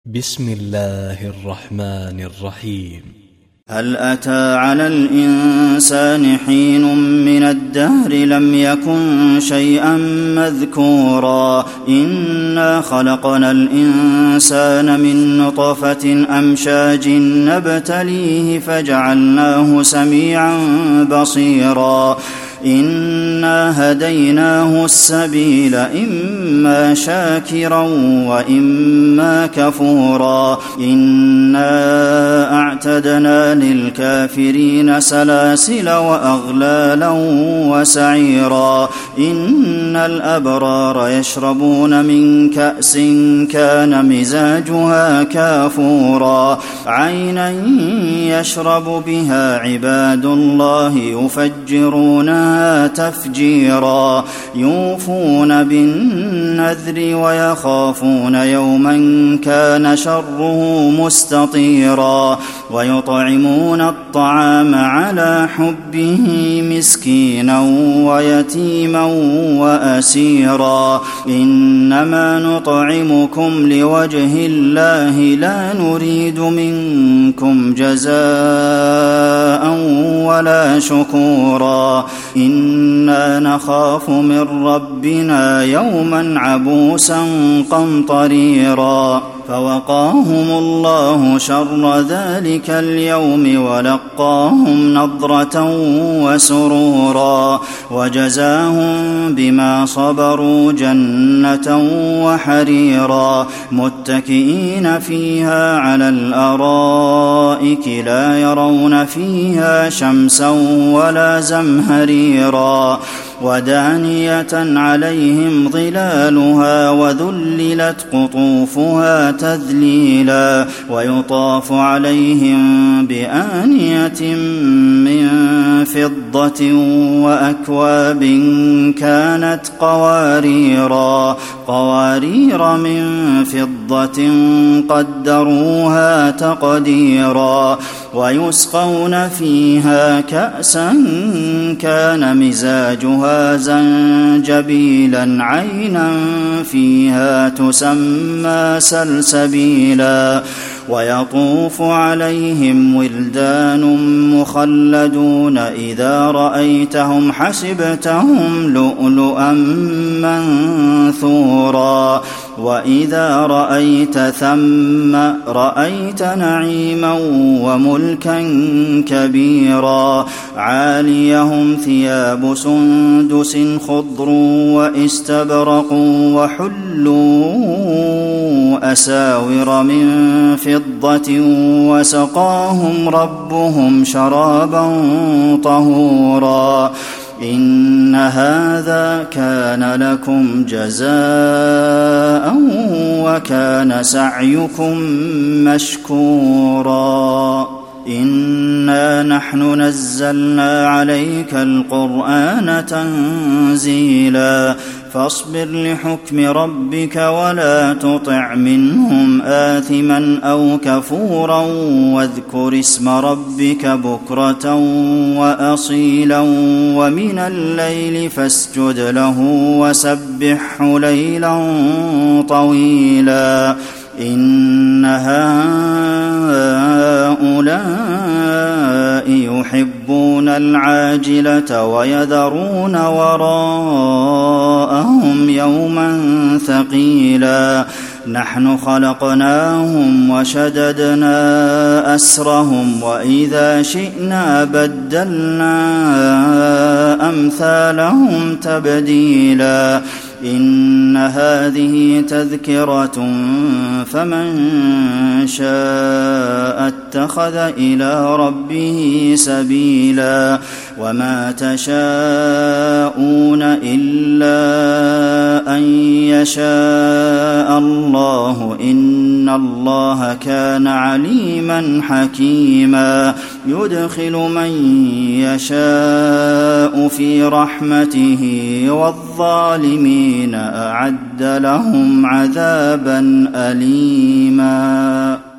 بسم الله الرحمن الرحيم. هل أتى على الإنسان حين من الدهر لم يكن شيئا مذكورا إنا خلقنا الإنسان من نطفة أمشاج نبتليه فجعلناه سميعا بصيرا إنا هديناه السبيل إما شاكرا وإما كفورا إنا أعتدنا للكافرين سلاسل وأغلالا وسعيرا إن الأبرار يشربون من كأس كان مزاجها كافورا عينا يشرب بها عباد الله يفجرونها تفجيرا يوفون بالنذر ويخافون يوما كان شره مستطيرا ويطعمون الطعام على حبه مسكينا ويتيما وأسيرا إنما نطعمكم لوجه الله لا نريد منكم جزاء ولا شكورا إنا نخاف من ربنا يوما عبوسا قمطريرا فوقاهم الله شر ذلك اليوم ولقاهم نضرة وسرورا وجزاهم بما صبروا جنة وحريرا متكئين فيها على الأرائك لا يرون فيها شمسا ولا زمهريرا ودانية عليهم ظلالها وذللت قطوفها تذليلا ويطاف عليهم بآنية من فضة وأكواب كانت قوارير من فضة قدروها تقديرا ويسقون فيها كأسا كان مزاجها زنجبيلا عينا فيها تسمى سلسبيلا ويطوف عليهم ولدان مخلدون إذا رأيتهم حسبتهم لؤلؤا منثورا وإذا رأيت ثم رأيت نعيما وملكا كبيرا عاليهم ثياب سندس خضر واستبرق وحلوا أساور من فضة وسقاهم ربهم شرابا طهورا إن هذا كان لكم جزاء وكان سعيكم مشكورا إنا نحن نزلنا عليك القرآن تنزيلا فاصبر لحكم ربك ولا تطع منهم آثما أو كفورا واذكر اسم ربك بكرة وأصيلا ومن الليل فاسجد له وسبحه ليلا طويلا إن هؤلاء يحبون العاجلة ويذرون وراءهم يوما ثقيلا نحن خلقناهم وشددنا أسرهم وإذا شئنا بدلنا أمثالهم تبديلا إن هذه تذكرة فمن شاء اتخذ إلى ربه سبيلا وما تشاءون إلا أن يشاء الله إن الله كان عليما حكيما يدخل من يشاء في رحمته والظالمين أعد لهم عذابا أليما.